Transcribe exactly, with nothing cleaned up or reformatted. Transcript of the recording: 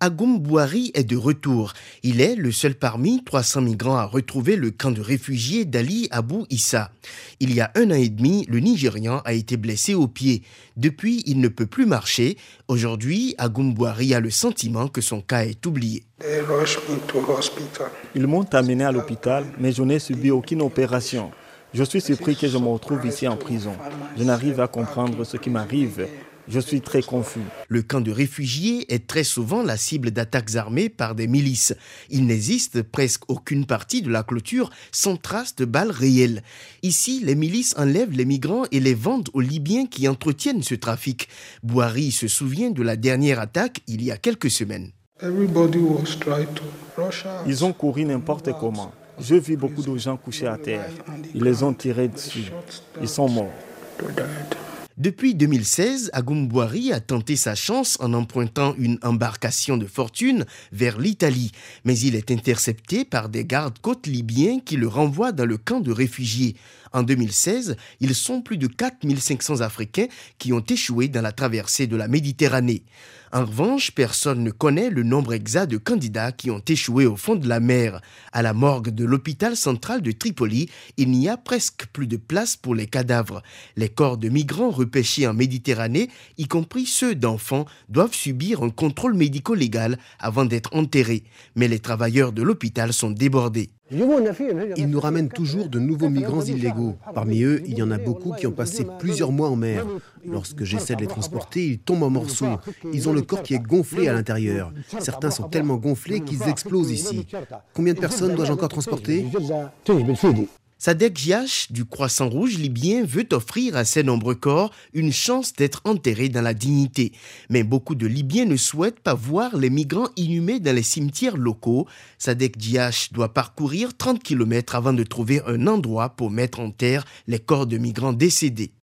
Agoum Bouari est de retour. Il est le seul parmi trois cents migrants à retrouver le camp de réfugiés d'Ali Abou Issa. Il y a un an et demi, le Nigérian a été blessé au pied. Depuis, il ne peut plus marcher. Aujourd'hui, Agoum Bouari a le sentiment que son cas est oublié. Ils m'ont amené à l'hôpital, mais je n'ai subi aucune opération. Je suis surpris que je me retrouve ici en prison. Je n'arrive à comprendre ce qui m'arrive. Je suis très confus. Le camp de réfugiés est très souvent la cible d'attaques armées par des milices. Il n'existe presque aucune partie de la clôture sans trace de balles réelles. Ici, les milices enlèvent les migrants et les vendent aux Libyens qui entretiennent ce trafic. Bouari se souvient de la dernière attaque il y a quelques semaines. Ils ont couru n'importe comment. J'ai vu beaucoup de gens couchés à terre. Ils les ont tirés dessus. Ils sont morts. Depuis deux mille seize, Agoum Bouari a tenté sa chance en empruntant une embarcation de fortune vers l'Italie. Mais il est intercepté par des gardes-côtes libyens qui le renvoient dans le camp de réfugiés. En deux mille seize, ils sont plus de quatre mille cinq cents Africains qui ont échoué dans la traversée de la Méditerranée. En revanche, personne ne connaît le nombre exact de candidats qui ont échoué au fond de la mer. À la morgue de l'hôpital central de Tripoli, il n'y a presque plus de place pour les cadavres. Les corps de migrants repêchés en Méditerranée, y compris ceux d'enfants, doivent subir un contrôle médico-légal avant d'être enterrés. Mais les travailleurs de l'hôpital sont débordés. Ils nous ramènent toujours de nouveaux migrants illégaux. Parmi eux, il y en a beaucoup qui ont passé plusieurs mois en mer. Lorsque j'essaie de les transporter, ils tombent en morceaux. Ils ont le corps qui est gonflé à l'intérieur. Certains sont tellement gonflés qu'ils explosent ici. Combien de personnes dois-je encore transporter ? Sadek Giach du Croissant Rouge libyen veut offrir à ces nombreux corps une chance d'être enterrés dans la dignité. Mais beaucoup de Libyens ne souhaitent pas voir les migrants inhumés dans les cimetières locaux. Sadek Giach doit parcourir trente kilomètres avant de trouver un endroit pour mettre en terre les corps de migrants décédés.